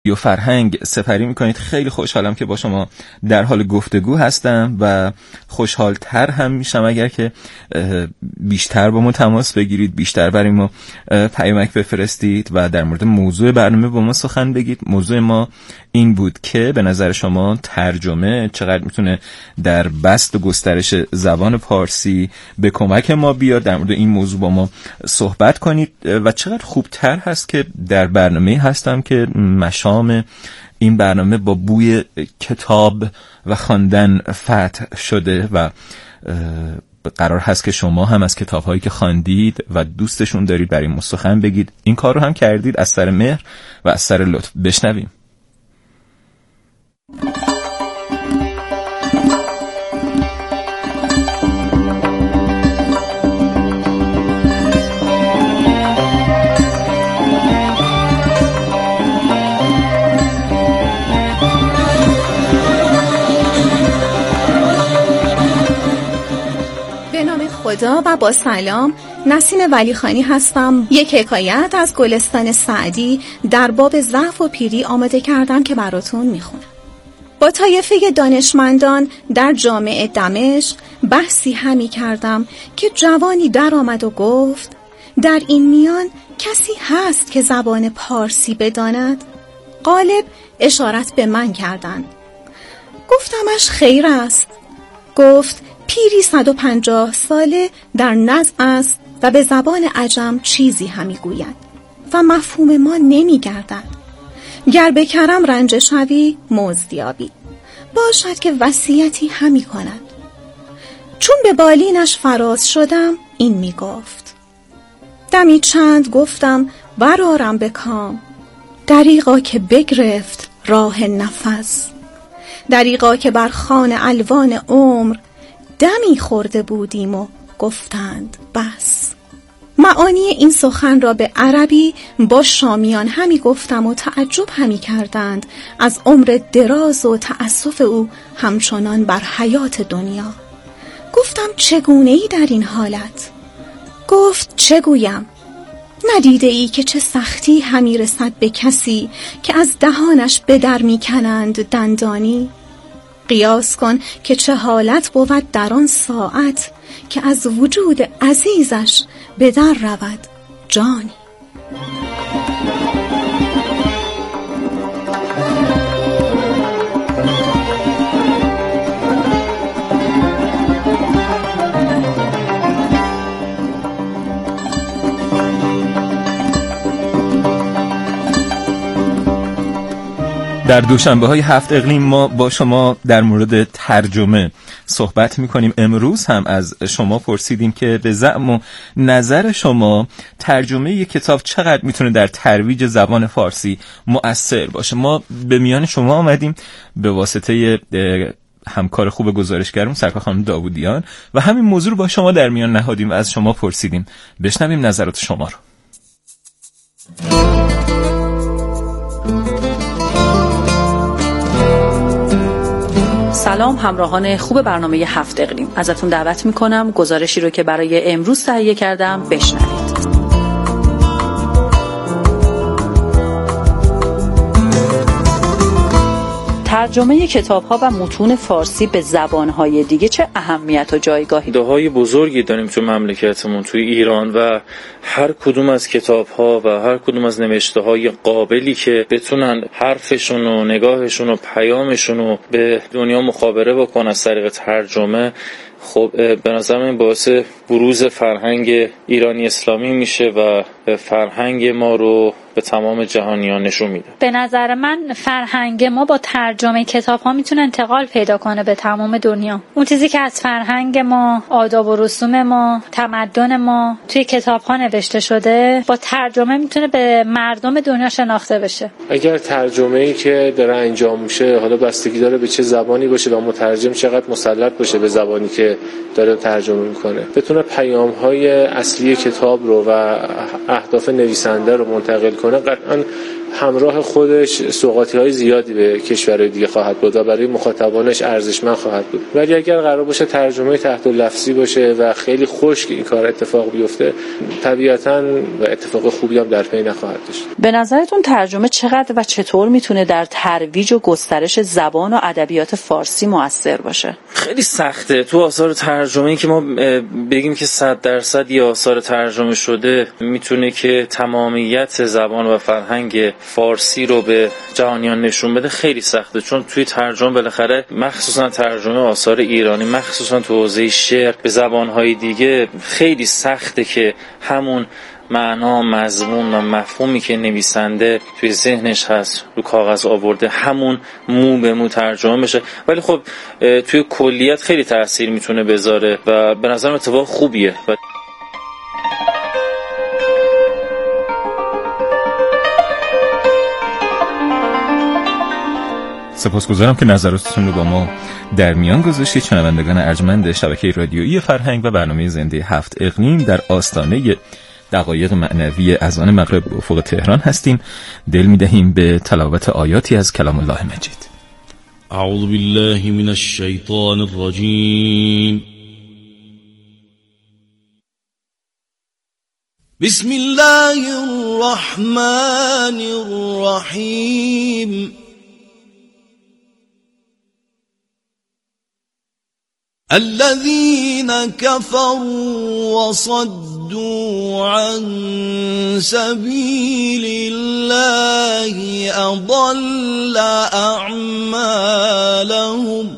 و فرهنگ سپری میکنید. خیلی خوشحالم که با شما در حال گفتگو هستم و خوشحالتر هم میشم اگر که بیشتر با ما تماس بگیرید، بیشتر برای ما پیامک بفرستید و در مورد موضوع برنامه با ما سخن بگید. موضوع ما این بود که به نظر شما ترجمه چقدر میتونه در بسط و گسترش زبان پارسی به کمک ما بیاد. در مورد این موضوع با ما صحبت کنید و چقدر خوبتر هست که در برنامه هستم که مشام این برنامه با بوی کتاب و خواندن فتح شده و قرار هست که شما هم از کتاب‌هایی که خواندید و دوستشون دارید برای ما سخن بگید. این کار رو هم کردید از سر مهر و از سر لطف. بشنویم. خدا و با سلام، نسیم ولیخانی هستم. یک حکایت از گلستان سعدی در باب ضعف و پیری آماده کردم که براتون میخونم. با طایفه دانشمندان در جامع دمشق بحثی همی کردم که جوانی در آمد و گفت در این میان کسی هست که زبان پارسی بداند؟ غالب اشارت به من کردند. گفتمش خیر است. گفت پیری 150 ساله در نزع است و به زبان عجم چیزی همی گوید و مفهوم ما نمی گردد. گر به کرم رنج شوی مزدیابی، باشد که وصیتی همی کند. چون به بالینش فراز شدم این می گفت. دمی چند گفتم برارم به کام، دریغا که بگرفت راه نفس، دریغا که بر خوان الوان عمر دمی خورده بودیم و گفتند بس. معانی این سخن را به عربی با شامیان همی گفتم و تعجب همی کردند از عمر دراز و تأسف او همچنان بر حیات دنیا. گفتم چگونه ای در این حالت؟ گفت چه گویم؟ ندیده ای که چه سختی همی رسد به کسی که از دهانش به در می کنند دندانی؟ قیاس کن که چه حالت بود در آن ساعت که از وجود عزیزش به در رود جانی. در دوشنبه‌های 7 اقلیم ما با شما در مورد ترجمه صحبت می‌کنیم. امروز هم از شما پرسیدیم که به زعم و نظر شما ترجمه یک کتاب چقدر میتونه در ترویج زبان فارسی مؤثر باشه. ما به میان شما آمدیم به واسطه همکار خوب گزارشگرم سرکار خانم داوودیان و همین موضوع رو با شما در میان نهادیم و از شما پرسیدیم. بشنویم نظرات شما رو. سلام همراهان خوب برنامه 7 اقلیم، ازتون دعوت میکنم گزارشی رو که برای امروز تهیه کردم بشنوید. ترجمه کتاب‌ها و متون فارسی به زبان‌های دیگه چه اهمیت و جایگاهی داره؟ دههای بزرگی داریم تو مملکتمون، توی ایران، و هر کدوم از کتاب‌ها و هر کدوم از نوشته‌های قابلی که بتونن حرفشون و نگاهشون و پیامشون رو به دنیا مخابره بکنن از طریق ترجمه، خب به نظر من باعث بروز فرهنگ ایرانی اسلامی میشه و فرهنگ ما رو به تمام جهانیان نشون میده. به نظر من فرهنگ ما با ترجمه کتاب ها میتونه انتقال پیدا کنه به تمام دنیا. اون چیزی که از فرهنگ ما، آداب و رسوم ما، تمدن ما توی کتاب ها نوشته شده با ترجمه میتونه به مردم دنیا شناخته بشه. اگر ترجمه‌ای که داره انجام میشه حالا بستگی داره به چه زبانی باشه و مترجم چقدر مسلط باشه به زبانی که داره ترجمه میکنه، بتونه پیام‌های اصلی کتاب رو و اهداف نویسنده رو منتقل کنه، قطعاً همراه خودش سوغاتی‌های زیادی به کشورهای دیگه خواهد بود و برای مخاطبانش ارزشمند خواهد بود. ولی اگر قرار باشه ترجمه تحت لفظی باشه و خیلی خشک این کار اتفاق بیفته، طبیعتاً اتفاق خوبی هم در پی نخواهد داشت. به نظرتون ترجمه چقدر و چطور میتونه در ترویج و گسترش زبان و ادبیات فارسی مؤثر باشه؟ خیلی سخته تو آثار ترجمه‌ای که ما بگیم که 100% یه آثار ترجمه شده میتونه که تمامیت زبان و فرهنگ فارسی رو به جهانیان نشون بده. خیلی سخته، چون توی ترجمه بالاخره مخصوصا ترجمه آثار ایرانی، مخصوصا تو حوزه شعر به زبان‌های دیگه، خیلی سخته که همون معنا، مضمون و مفهومی که نویسنده توی ذهنش هست رو کاغذ آورده همون مو به مو ترجمه بشه. ولی خب توی کلیت خیلی تأثیر میتونه بذاره و به نظرم اتفاق خوبیه. سپاسگزارم که نظراتتون رو با ما در میان گذاشتید. شنوندگان ارجمند شبکه رادیویی فرهنگ و برنامه زنده 7 اقلیم در آستانه دقایق معنوی اذان مغرب به افق تهران هستیم. دل می‌دهیم به تلاوت آیاتی از کلام الله مجید. اعوذ بالله من الشیطان الرجیم. بسم الله الرحمن الرحیم. الذين كفروا وصدوا عن سبيل الله أضل أعمالهم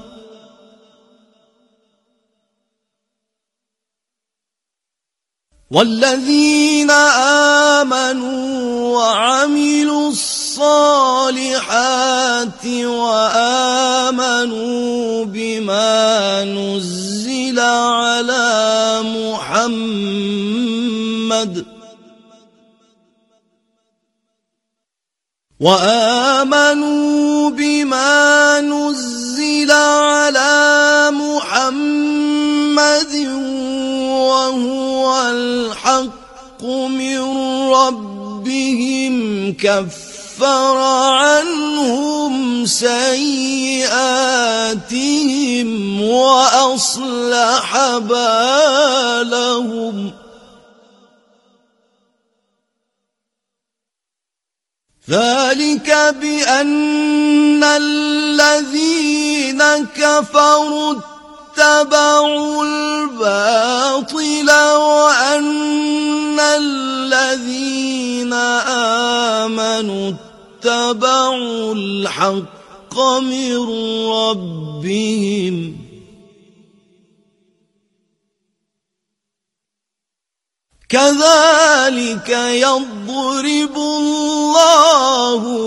والذين آمنوا وعملوا الصالحات وآمنوا بما نزل على محمد وهو الحق من ربهم كفر عنهم سيئاتهم وأصلح بالهم ذلك بأن الذين كفروا اتبعوا الباطل وأن الذين آمنوا اتبعوا الحق من ربهم كذلك يضرب الله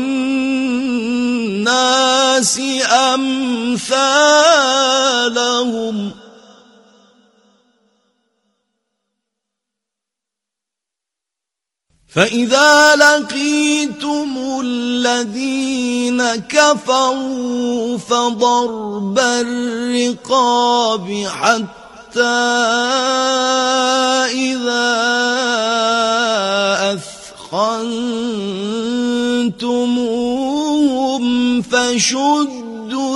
للناس أمثالهم فإذا لقيتم الذين كفروا فضرب الرقاب حتى إذا أثخنتموهم فشدوا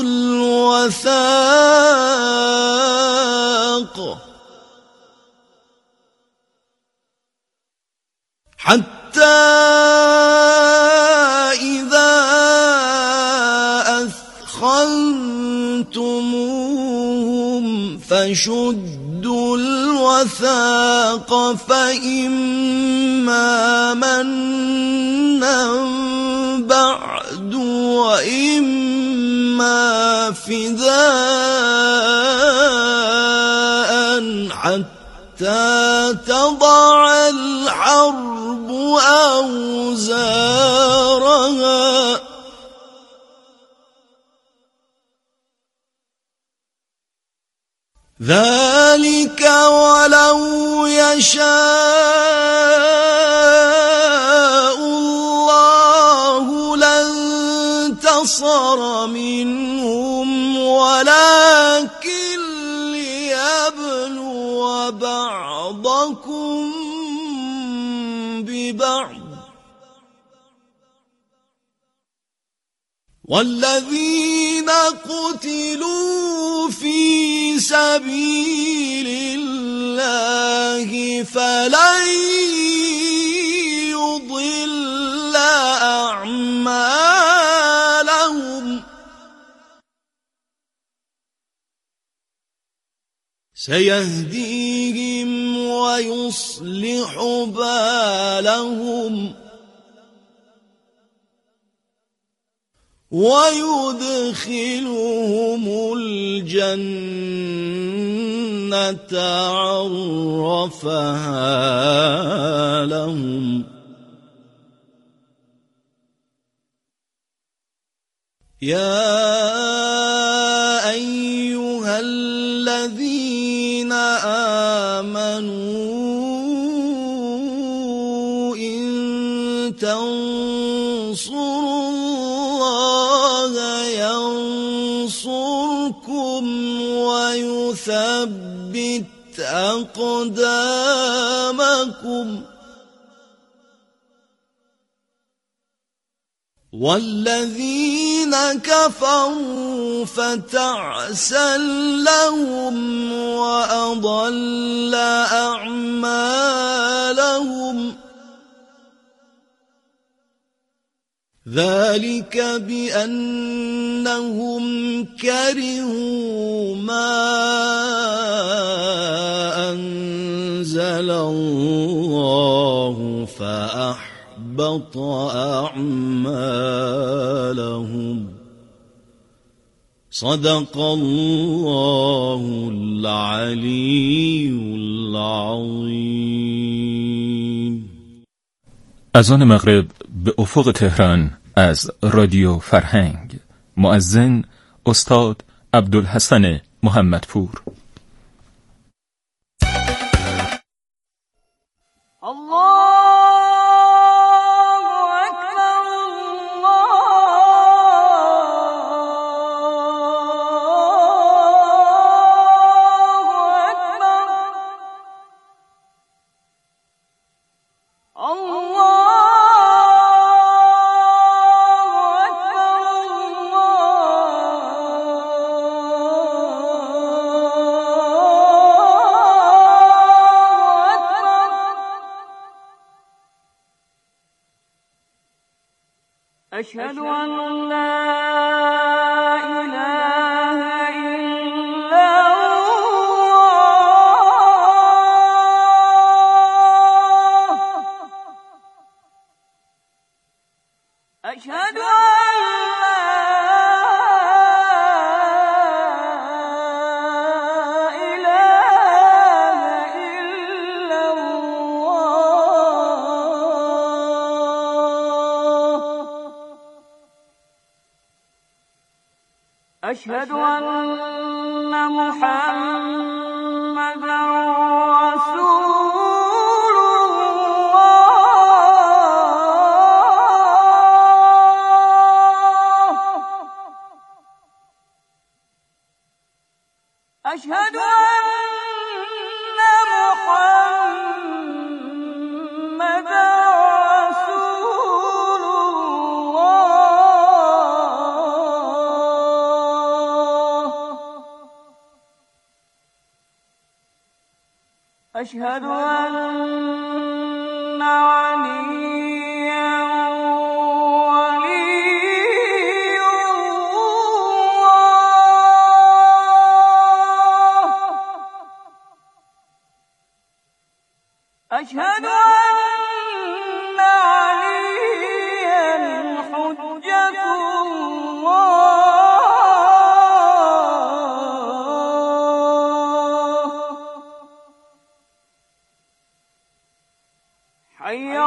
الوثاق حتى إذا أثخنتموهم فشدوا الوثاق فإما منا بعد وإما فداء حتى تضع الحرب أوزارها ذلك ولو يشاء الله لانتصر منهم ولكن ليبلو بعضكم ببعض والذين قتلوا في سبيل الله فلن يضل أعمالهم سيهديهم ويصلح بالهم ويدخلهم الجنة عرفها لهم يا أيها الذين آمنوا إن تنصروا ينصركم ويثبت أقدامكم والذين كفروا فتعسا لهم وأضل أعمالهم ذلك بأنهم كرهوا ما أنزل الله فأحبط أعمالهم صدق الله العلي العظيم. اذان مغرب به افق تهران از رادیو فرهنگ. مؤذن استاد عبدالحسن محمدپور. أشهد أن لا إله إلا الله أشهد أن أشهد أن محمدًا رسول الله أشهد أن محمدًا أشهد أن عليا ولي الله أشهد أن عليا حجة الله حي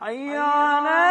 حي على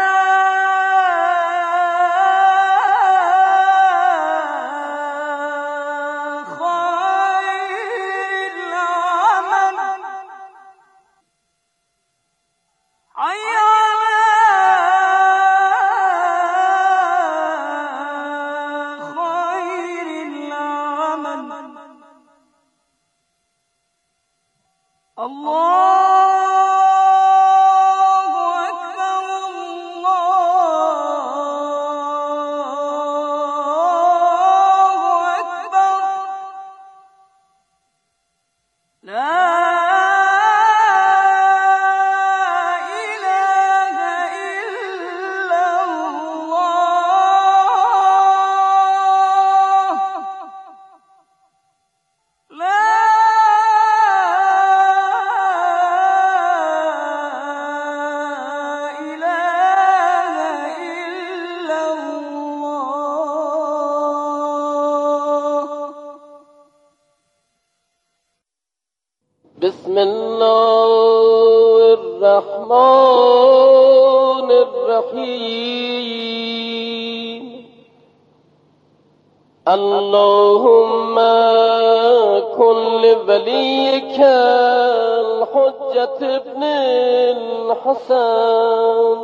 بسم الله الرحمن الرحیم اللهم كن لوليك الحجة ابن الحسن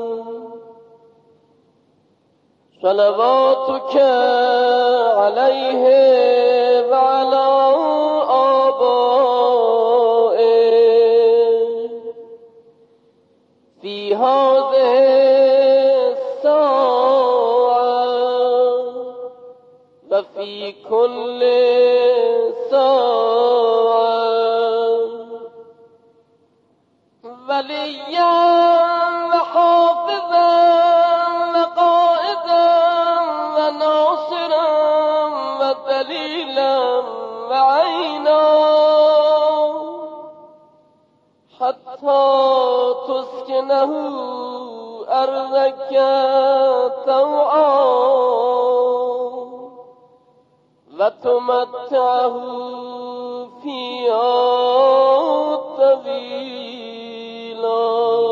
صلواتك عليه وعلى في هذه الساعة وفي كل ساعة وليا وحافظا وقائدا وناصرا ودليلا وعينا حتى تسكنه أرضك طوعا وتمتعه فيها طويلا.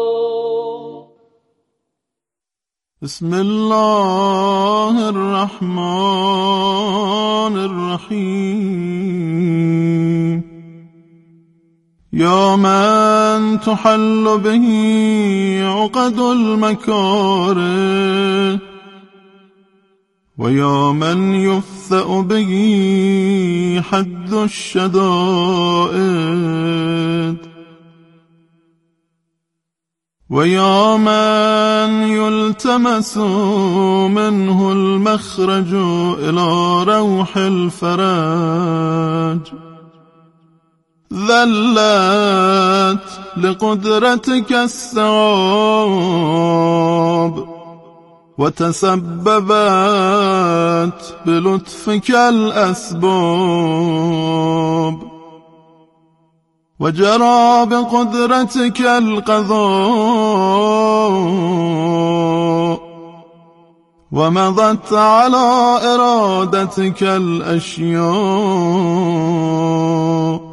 بسم الله الرحمن الرحيم يا من تحل به عقد المكاره ويا من يفثأ به حد الشدائد ويا من يلتمس منه المخرج إلى روح الفرج ذلت لقدرتك الثواب وتسببت بلطفك الأسباب وجرى بقدرتك القضاء ومضت على إرادتك الأشياء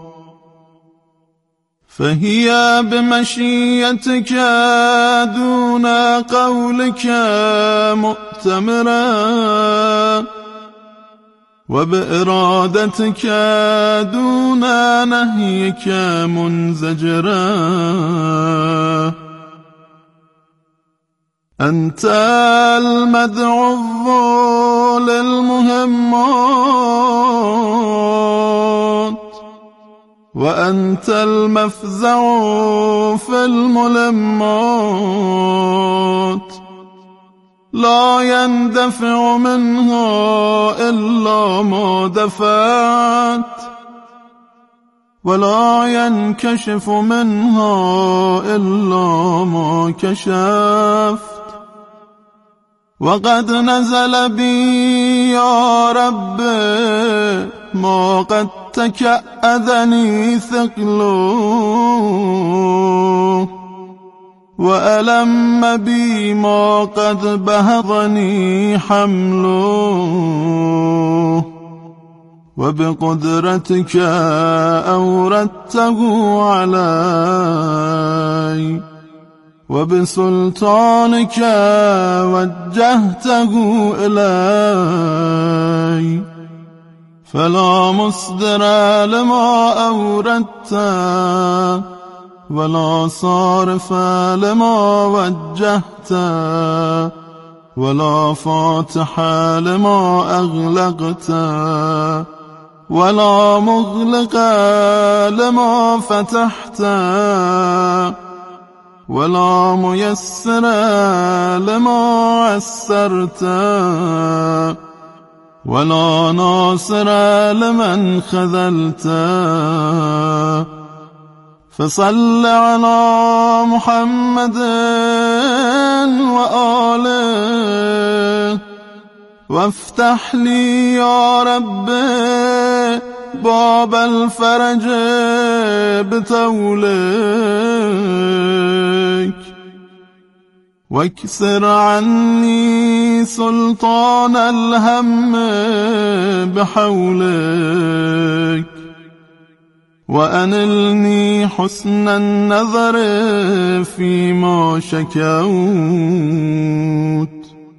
فهي بمشيتك دون قولك مؤتمرا وبإرادتك دون نهيك منزجرا أنت المدعو للمهمات وأنت المفزع في الملمات لا يندفع منها إلا ما دفعت ولا ينكشف منها إلا ما كشفت وقد نزل بي يا رب ما قد تكأذني ثقله وألم بي ما قد بهضني حمله وبقدرتك أوردته علي وبسلطانك وجهته إلي فلا مصدر لما أوردت ولا صارف لما وجهت ولا فاتح لما أغلقت ولا مغلق لما فتحت ولا ميسر لما عسرت ولا ناصر لمن خذلت فصل على محمد وآله وافتح لي يا رب باب الفرج بطولك واكسر عني سلطان الهم بحولك وأنلني حسن النظر فيما شكوت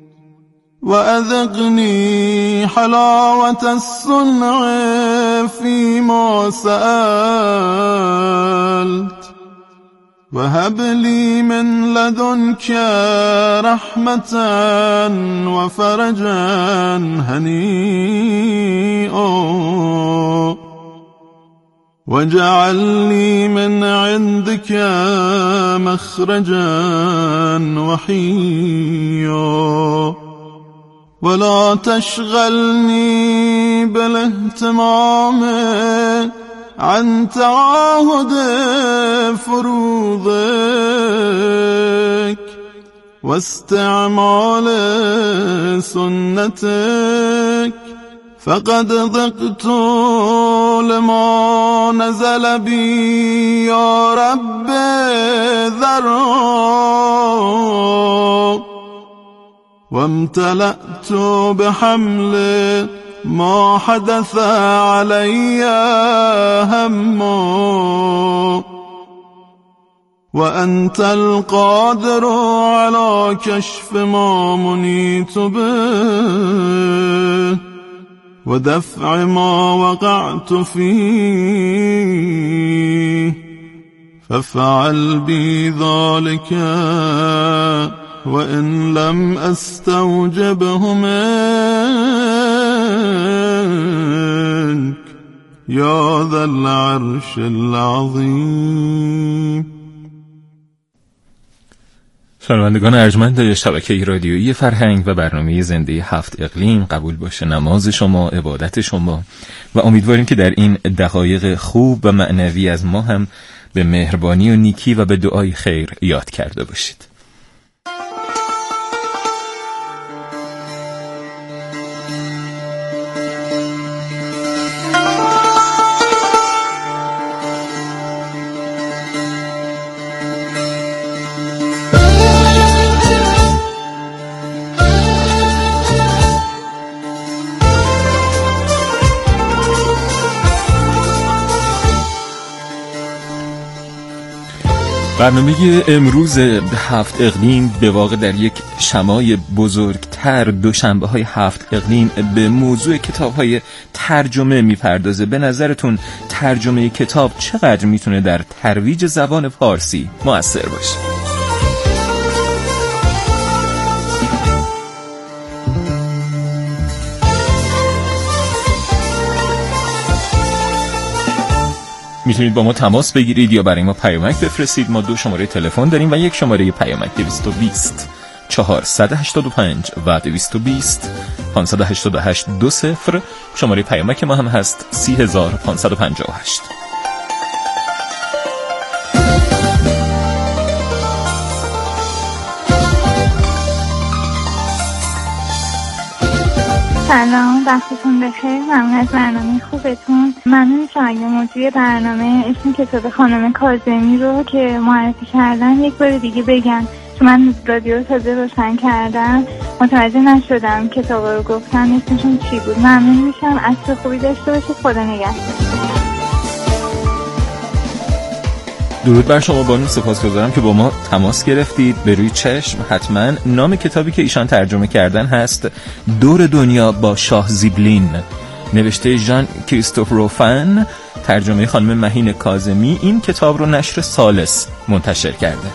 وأذقني حلاوة الصنع فيما سألت وهب لي من لدنك رحمة وفرجا هنيئا واجعل لي من عندك مخرجا وحيا ولا تشغلني بالاهتمام عن تعاهد فروضك واستعمال سنتك فقد ضقت لما نزل بي يا رب ذرا وامتلأت بحمل ما حدث علي هما وأنت القادر على كشف ما منيت به ودفع ما وقعت فيه فافعل بي ذلك وإن لم أستوجبه منك يا ذا العرش العظيم. شنوندگان ارجمند شبکه رادیویی فرهنگ و برنامه زنده 7 اقلیم، قبول باشه نماز شما، عبادت شما و امیدواریم که در این دقایق خوب و معنوی از ما هم به مهربانی و نیکی و به دعای خیر یاد کرده باشید. برنامه امروز 7 اقلیم به واقع در یک شمای بزرگتر دوشنبه های 7 اقلیم به موضوع کتاب های ترجمه میپردازه. به نظرتون ترجمه کتاب چقدر میتونه در ترویج زبان فارسی مؤثر باشه؟ میتونید با ما تماس بگیرید یا برای ما پیامک بفرستید. ما 2 شماره تلفن داریم و 1 شماره پیامک 220 485 و 220 588 20. شماره پیامک ما هم هست 30558. سلام، وقتتون بخیر. ممنون از برنامه خوبتون. ممنون میشم اگه موضوع برنامه اسم کتاب خانم کاظمی رو که معرفی کردن یک بار دیگه بگن، چون من رادیو رو تازه روشن کردم، متوجه نشدم کتاب رو گفتن اسمشون چی بود. ممنون میشم. عصر خوبی داشته باشید. خدا نگهدار. درود بر شما بانو، سپاسگزارم که با ما تماس گرفتید. به روی چشم حتما نام کتابی که ایشان ترجمه کردن هست دور دنیا با شاه زیبلین، نوشته ژان کریستوف روفن، ترجمه خانم مهین کاظمی. این کتاب رو نشر ثالث منتشر کرده.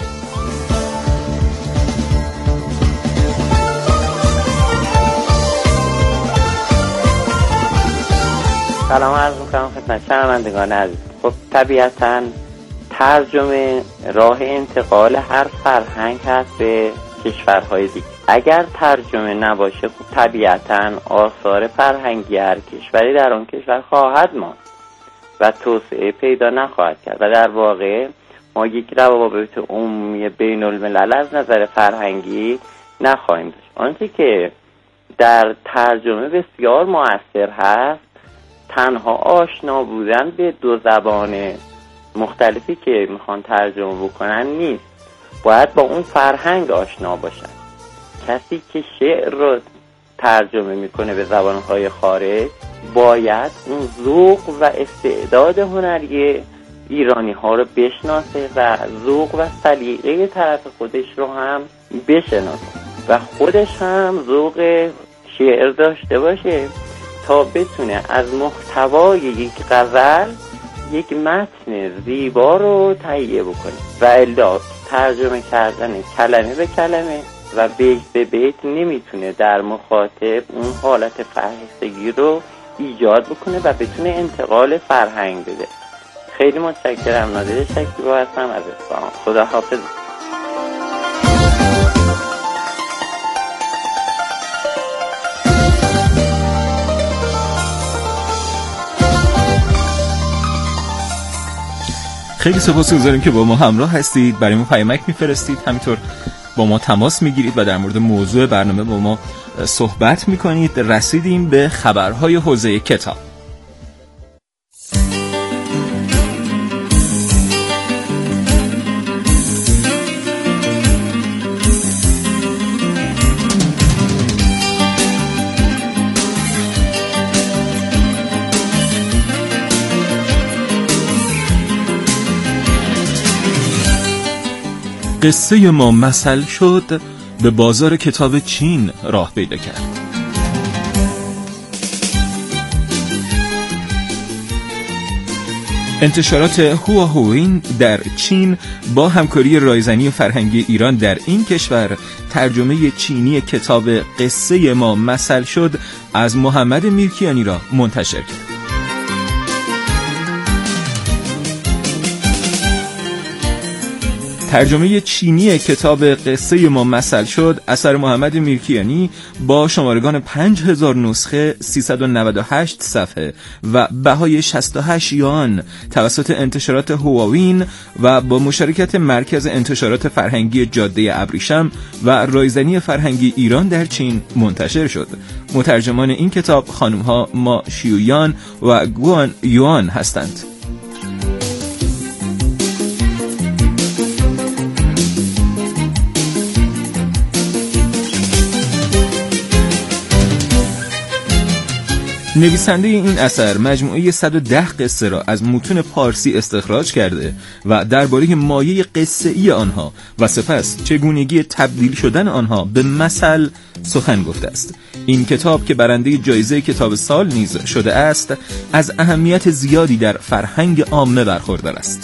سلام عرض می‌کنم خدمت شنوندگان عزیز. خب طبیعتاً ترجمه راه انتقال هر فرهنگ هست به کشورهای دیگه. اگر ترجمه نباشه خب طبیعتاً آثار فرهنگی هر کشوری در آن کشور خواهد ماند و توسعه پیدا نخواهد کرد و در واقع ما یک روابط عمومی بین الملل از نظر فرهنگی نخواهیم داشت. آنچه که در ترجمه بسیار مؤثر هست تنها آشنا بودن به دو زبان مختلفی که میخوان ترجمه بکنن نیست، باید با اون فرهنگ آشنا باشن. کسی که شعر رو ترجمه میکنه به زبانهای خارج باید اون ذوق و استعداد هنری ایرانی ها رو بشناسه و ذوق و سلیقه طرف خودش رو هم بشناسه و خودش هم ذوق شعر داشته باشه تا بتونه از محتوای یک غزل یک متن زیبا رو تهیه بکنه و الا ترجمه کردن کلمه به کلمه و بیت به بیت نمیتونه در مخاطب اون حالت فرهستگی رو ایجاد بکنه و بتونه انتقال فرهنگ بده. خیلی متشکرم. نادر شکیبا هستم از اصفهان. خدا حافظ. خیلی سپاسگزاریم که با ما همراه هستید، برای ما پیامک میفرستید، همینطور با ما تماس میگیرید و در مورد موضوع برنامه با ما صحبت میکنید. رسیدیم به خبرهای حوزه کتاب. قصه ما مثل شد به بازار کتاب چین راه پیدا کرد. انتشارات هواهوین در چین با همکاری رایزنی فرهنگی ایران در این کشور ترجمه چینی کتاب قصه ما مثل شد از محمد میرکیانی را منتشر کرد. ترجمه چینی کتاب قصه ما مثل شد اثر محمد میرکیانی با شمارگان 5000 نسخه، 398 صفحه و بهای 68 یوان توسط انتشارات هواوین و با مشارکت مرکز انتشارات فرهنگی جاده ابریشم و رایزنی فرهنگی ایران در چین منتشر شد. مترجمان این کتاب خانم‌ها ما شیویان و گوان یوان هستند. نویسنده این اثر مجموعه 110 قصه را از متون پارسی استخراج کرده و درباره مایه قصه‌ای آنها و سپس چگونگی تبدیل شدن آنها به مثل سخن گفته است. این کتاب که برنده جایزه کتاب سال نیز شده است، از اهمیت زیادی در فرهنگ عامه برخوردار است.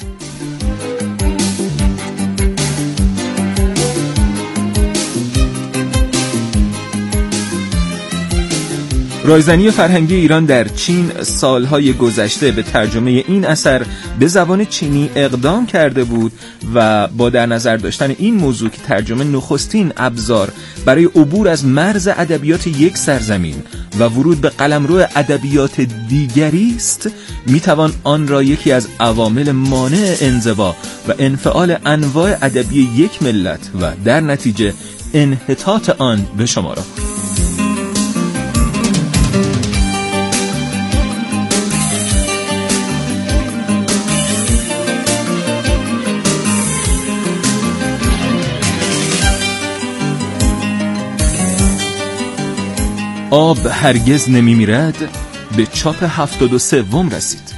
رایزنی فرهنگی ایران در چین سالهای گذشته به ترجمه این اثر به زبان چینی اقدام کرده بود و با در نظر داشتن این موضوع که ترجمه نخستین ابزار برای عبور از مرز ادبیات یک سرزمین و ورود به قلمرو ادبیات دیگری است، میتوان آن را یکی از عوامل مانع انزوا و انفعال انواع ادبی یک ملت و در نتیجه انحطاط آن به شمار آورد. آب هرگز نمی میرد به چاپ 73 رسید.